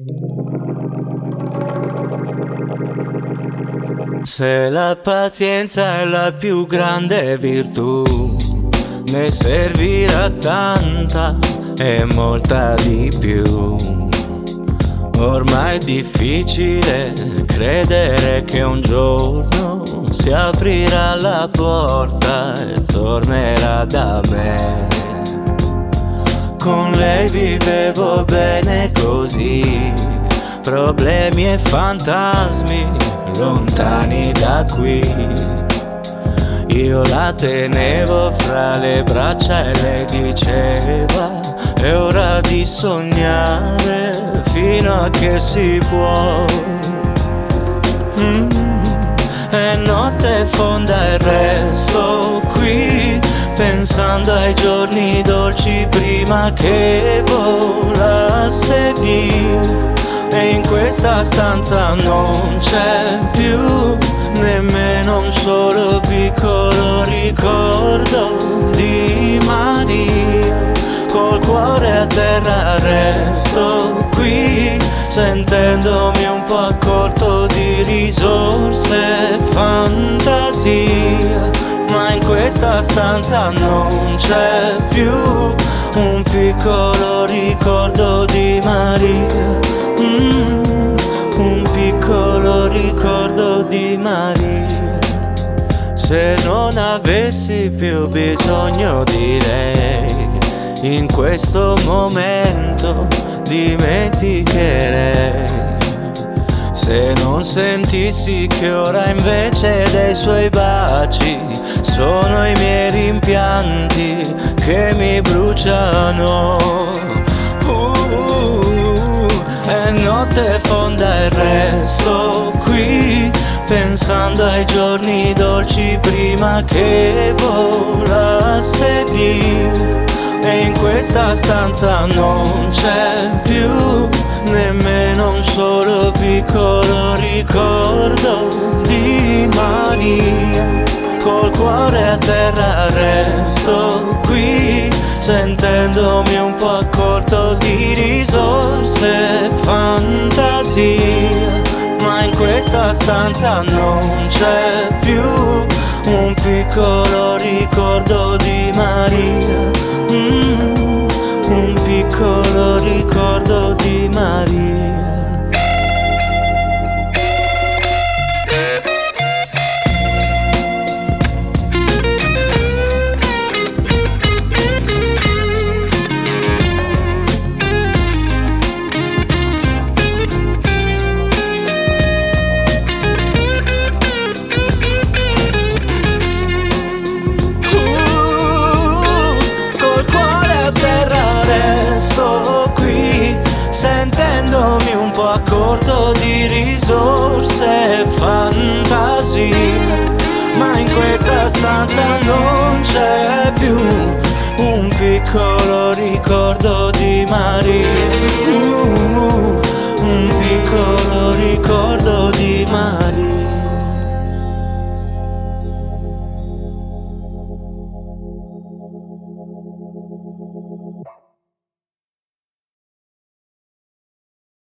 Se la pazienza è la più grande virtù, ne servirà tanta e molta di più. Ormai è difficile credere che un giorno si aprirà la porta e tornerà da me. Con lei vivevo bene così, problemi e fantasmi lontani da qui. Io la tenevo fra le braccia e lei diceva: è ora di sognare fino a che si può. È notte fonda e resto qui pensando ai giorni dolci prima che volasse via. E in questa stanza non c'è più nemmeno un solo piccolo ricordo di Maria. Col cuore a terra resto qui, sentendomi un po' a corto di risorse e fantasia. Ma in questa stanza non c'è più un piccolo ricordo di Maria. Un piccolo ricordo di Maria. Se non avessi più bisogno di lei, in questo momento dimenticherei. Se non sentissi che ora invece dei suoi baci sono i miei rimpianti che mi bruciano. È notte fonda e resto qui pensando ai giorni dolci prima che volasse via. E in questa stanza non c'è più nemmeno un solo piccolo ricordo di Maria. Col cuore a terra resto qui, sentendomi un po' a corto di risorse e fantasia. Ma in questa stanza non c'è più un piccolo ricordo di Maria. Un piccolo ricordo di Maria. Sentendomi un po' a corto di risorse e fantasia. Ma in questa stanza non c'è più un piccolo ricordo di Maria.